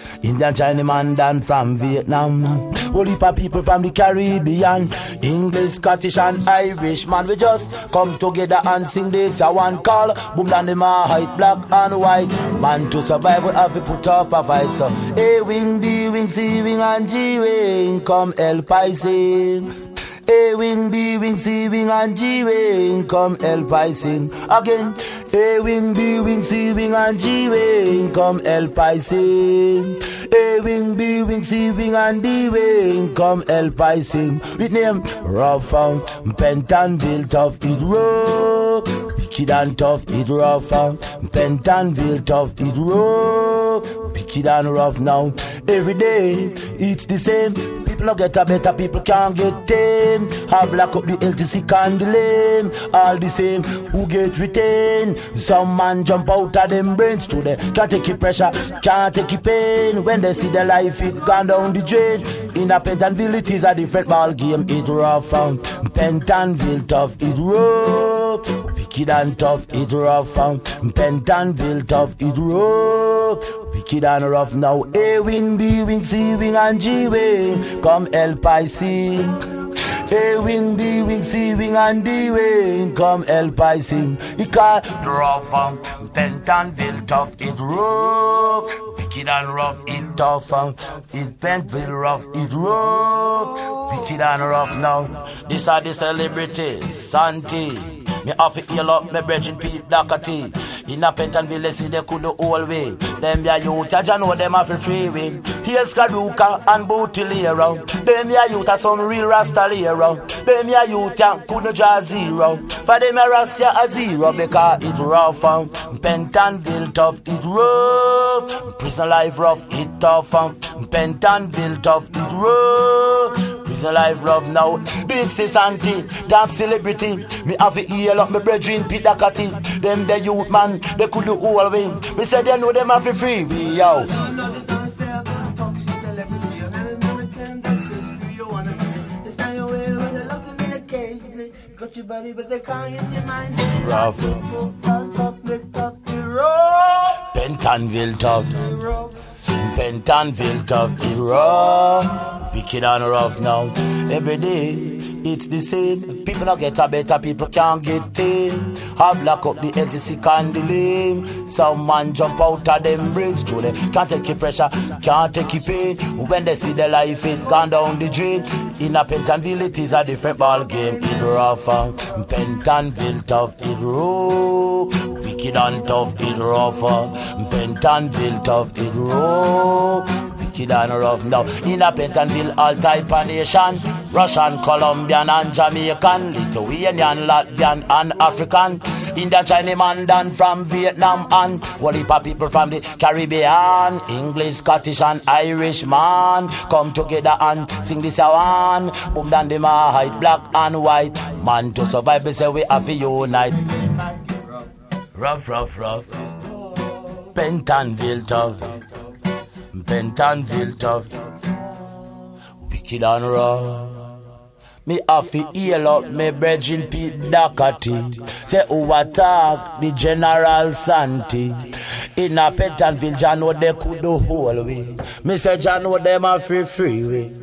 Indian, Chinese man down from Vietnam. Whole heap of people from the Caribbean, English, Scottish and Irish man. We just come together and sing this a one call. Boom down the height, black and white. Man to survive we have to put up a fight. So A wing, B wing, C wing and G wing, come help I sing. A wing, B wing, C wing and G wing, come help I sing. Again. A wing, B wing, C wing and G wing, come help I sing. A wing, B wing, C wing and D wing, come help I sing. With name rough and Pentonville tough it rough. Wicked and tough it rough and Pentonville tough it rough. Wicked and rough now. Every day it's the same. People don't get a better, people can't get tame. Have lock up the LTC candle. All the same, who get retained? Some man jump out of them brains to them. Can't take it pressure, can't take it pain. When they see the life, it gone down the drain. In a Pentonville, it is a different ball game. It rough and Pentonville tough, it rough. Wicked and tough, it rough and Pentonville tough, it rough. Wicked and rough now. A wing, B wing, C wing and G wing, come help I sing. A wing, B wing, C wing and D wing, come help I sing. It call rough and Pentonville tough, it rough. Wicked and rough, it tough and it Pentonville rough, it rough. Wicked and rough now. These are the celebrities, Santi. Me have to heal up me brethren Pete Doherty. In a Pentonville, they see they could do all way. Them ya youth, I know them have a free way. Here's Kaduka and Bootilero. Them ya youth are some real Rastalero. Them ya youth ya couldn't draw zero. For them ya Rastia a zero because it rough and Pentonville tough, it rough. Prison life rough, it tough and Pentonville tough, it rough. Prison life rough now. This is Auntie, top celebrity. Me have to heal up my brethren Pete Doherty. Them the youth man, they could do all way. Me said they know them have to free we yo. Got your body, but they can't get your mind. Rough. Pentonville tough. Pentonville tough. It rough. Wicked and rough now. Every day it's the same. People don't get a better, people can't get tame. Have lock up the LTC candle. Some man jump out of them brains to them. Can't take your pressure, can't take your pain. When they see the life, it gone down the drain. In a Pentonville, it is a different ball game. It rough and Pentonville tough, it rough. Wicked and tough, it rough and Pentonville tough, it rough. Wicked and rough now. In a Pentonville, all type of nation. Russian, Colombian and Jamaican, Lithuanian, Latvian and African. Indian, Chinese man down from Vietnam and whole heap of people from the Caribbean, English, Scottish and Irish man. Come together and sing this a one. Boom down the height, black and white. Man to survive, we say we have to unite. Rough, rough, rough. Pentonville tough. Pentonville tough. Wicked and rough. Me have to heal up me brethren Pete Doherty. Say who attack the General Santi. In a Pentonville, John know they could do whole way. Me say John know them a free way.